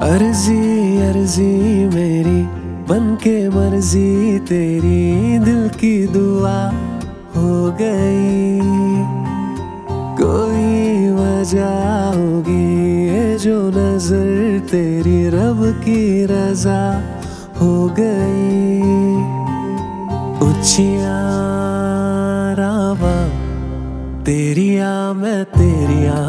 अर्जी अर्जी मेरी बन के मर्जी तेरी, दिल की दुआ हो गई। कोई वजह होगी ये जो नजर तेरी रब की रजा हो गई। उचिया रावा तेरिया मैं तेरिया,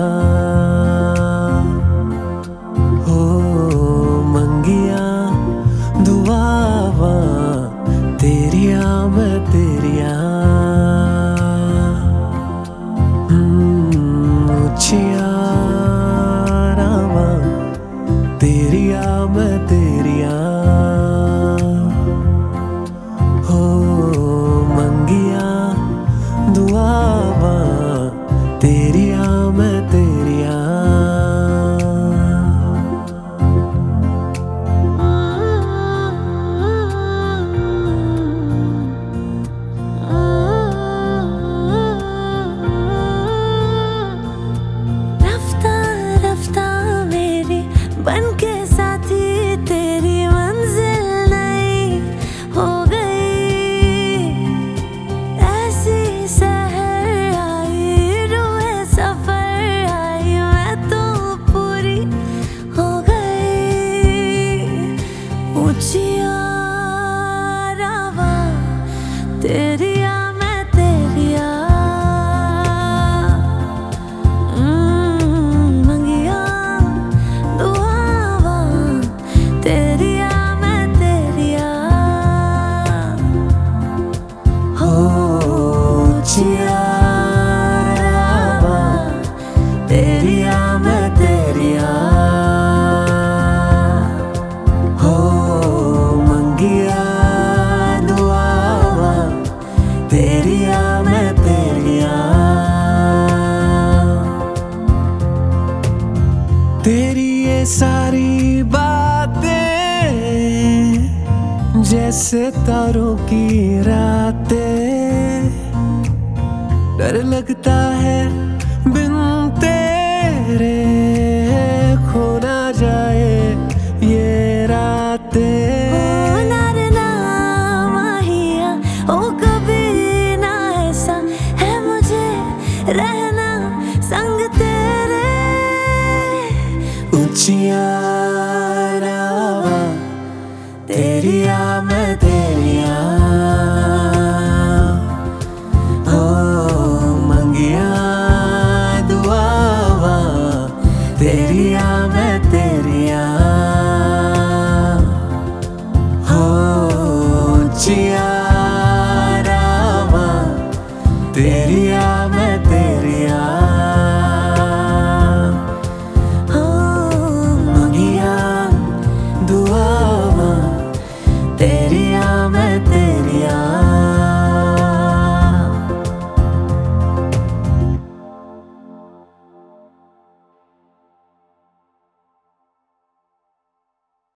हो मंगिया दुआवा तेरिया मैं तेरिया। उचिया रावा तेरिया मैं तेरिया, हो मंगिया दुआवा तेरिया मैं तेरिया। रफ्ता रफ्ता मेरी बन के साथी तेरी मंजिल नई हो गई। ऐसी सहर आई रूहे सफर आई, मैं तो पूरी हो गई। ऊंचिया रावा तेरिया मैं तेरिया, मंगिया दुआवा तेरिया मैं तेरिया, हो उचिया रावा तेरिया मैं तेरिया, हो मंगिया दुआवा तेरिया मैं तेरिया। तेरी ये सारी बातें जैसे तारों की रातें, डर लगता है बिन तेरे खो ना जाए ये रातें। नारना माहिया ओ कभी ना ऐसा है मुझे रहना संग तेरे। उचिया रावा तेरिया मैं तेरिया, हो मंगिया दुआवा तेरिया मैं तेरिया, हो उचिया रावा तेरिया